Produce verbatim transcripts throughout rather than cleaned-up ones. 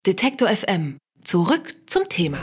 Detektor F M. Zurück zum Thema.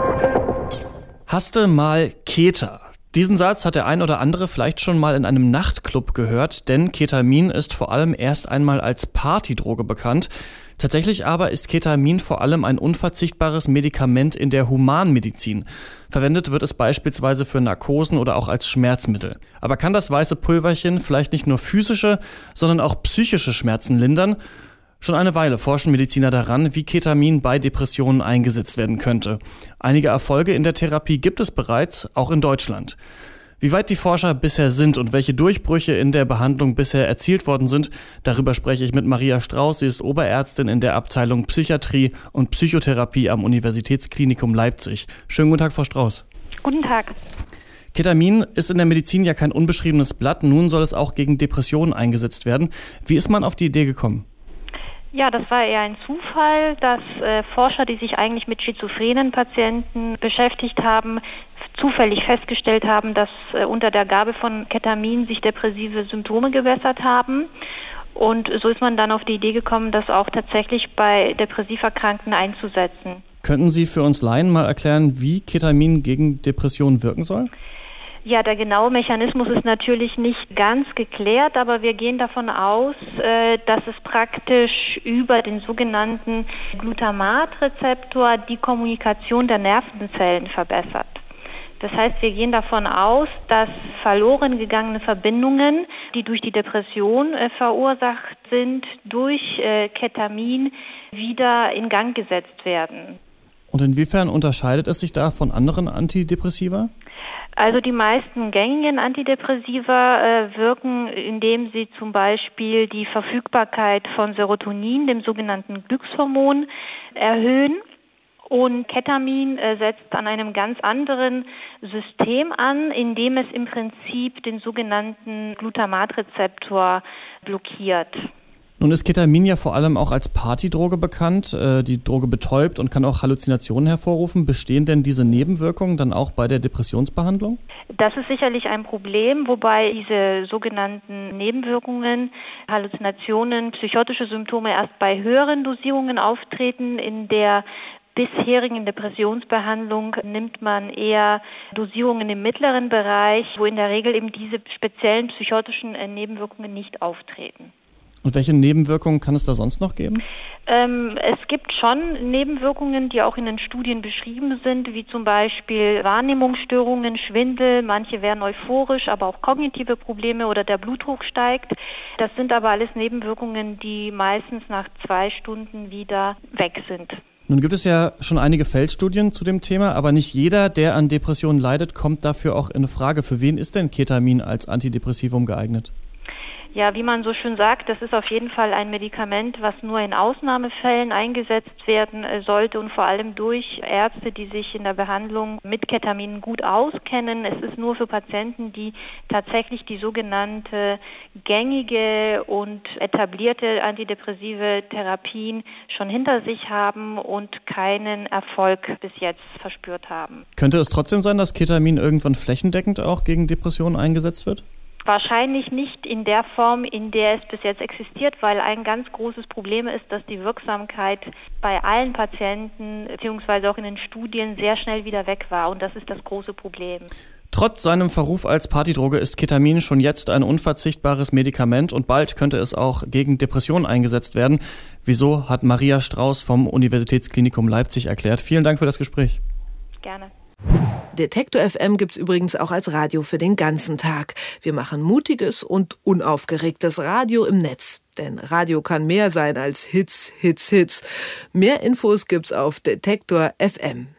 Hast du mal Keter? Diesen Satz hat der ein oder andere vielleicht schon mal in einem Nachtclub gehört, denn Ketamin ist vor allem erst einmal als Partydroge bekannt. Tatsächlich aber ist Ketamin vor allem ein unverzichtbares Medikament in der Humanmedizin. Verwendet wird es beispielsweise für Narkosen oder auch als Schmerzmittel. Aber kann das weiße Pulverchen vielleicht nicht nur physische, sondern auch psychische Schmerzen lindern? Schon eine Weile forschen Mediziner daran, wie Ketamin bei Depressionen eingesetzt werden könnte. Einige Erfolge in der Therapie gibt es bereits, auch in Deutschland. Wie weit die Forscher bisher sind und welche Durchbrüche in der Behandlung bisher erzielt worden sind, darüber spreche ich mit Maria Strauß. Sie ist Oberärztin in der Abteilung Psychiatrie und Psychotherapie am Universitätsklinikum Leipzig. Schönen guten Tag, Frau Strauß. Guten Tag. Ketamin ist in der Medizin ja kein unbeschriebenes Blatt. Nun soll es auch gegen Depressionen eingesetzt werden. Wie ist man auf die Idee gekommen? Ja, das war eher ein Zufall, dass äh, Forscher, die sich eigentlich mit schizophrenen Patienten beschäftigt haben, zufällig festgestellt haben, dass äh, unter der Gabe von Ketamin sich depressive Symptome gebessert haben. Und so ist man dann auf die Idee gekommen, das auch tatsächlich bei depressiv Erkrankten einzusetzen. Könnten Sie für uns Laien mal erklären, wie Ketamin gegen Depressionen wirken soll? Ja, der genaue Mechanismus ist natürlich nicht ganz geklärt, aber wir gehen davon aus, dass es praktisch über den sogenannten Glutamatrezeptor die Kommunikation der Nervenzellen verbessert. Das heißt, wir gehen davon aus, dass verloren gegangene Verbindungen, die durch die Depression verursacht sind, durch Ketamin wieder in Gang gesetzt werden. Und inwiefern unterscheidet es sich da von anderen Antidepressiva? Also die meisten gängigen Antidepressiva äh, wirken, indem sie zum Beispiel die Verfügbarkeit von Serotonin, dem sogenannten Glückshormon, erhöhen. Und Ketamin äh, setzt an einem ganz anderen System an, indem es im Prinzip den sogenannten Glutamatrezeptor blockiert. Nun ist Ketamin ja vor allem auch als Partydroge bekannt. Die Droge betäubt und kann auch Halluzinationen hervorrufen. Bestehen denn diese Nebenwirkungen dann auch bei der Depressionsbehandlung? Das ist sicherlich ein Problem, wobei diese sogenannten Nebenwirkungen, Halluzinationen, psychotische Symptome erst bei höheren Dosierungen auftreten. In der bisherigen Depressionsbehandlung nimmt man eher Dosierungen im mittleren Bereich, wo in der Regel eben diese speziellen psychotischen Nebenwirkungen nicht auftreten. Und welche Nebenwirkungen kann es da sonst noch geben? Ähm, es gibt schon Nebenwirkungen, die auch in den Studien beschrieben sind, wie zum Beispiel Wahrnehmungsstörungen, Schwindel, manche werden euphorisch, aber auch kognitive Probleme oder der Blutdruck steigt. Das sind aber alles Nebenwirkungen, die meistens nach zwei Stunden wieder weg sind. Nun gibt es ja schon einige Feldstudien zu dem Thema, aber nicht jeder, der an Depressionen leidet, kommt dafür auch in Frage. Für wen ist denn Ketamin als Antidepressivum geeignet? Ja, wie man so schön sagt, das ist auf jeden Fall ein Medikament, was nur in Ausnahmefällen eingesetzt werden sollte und vor allem durch Ärzte, die sich in der Behandlung mit Ketamin gut auskennen. Es ist nur für Patienten, die tatsächlich die sogenannte gängige und etablierte antidepressive Therapien schon hinter sich haben und keinen Erfolg bis jetzt verspürt haben. Könnte es trotzdem sein, dass Ketamin irgendwann flächendeckend auch gegen Depressionen eingesetzt wird? Wahrscheinlich nicht in der Form, in der es bis jetzt existiert, weil ein ganz großes Problem ist, dass die Wirksamkeit bei allen Patienten beziehungsweise auch in den Studien sehr schnell wieder weg war und das ist das große Problem. Trotz seinem Verruf als Partydroge ist Ketamin schon jetzt ein unverzichtbares Medikament und bald könnte es auch gegen Depressionen eingesetzt werden. Wieso, hat Maria Strauß vom Universitätsklinikum Leipzig erklärt. Vielen Dank für das Gespräch. Gerne. Detektor F M gibt's übrigens auch als Radio für den ganzen Tag. Wir machen mutiges und unaufgeregtes Radio im Netz. Denn Radio kann mehr sein als Hits, Hits, Hits. Mehr Infos gibt's auf Detektor F M.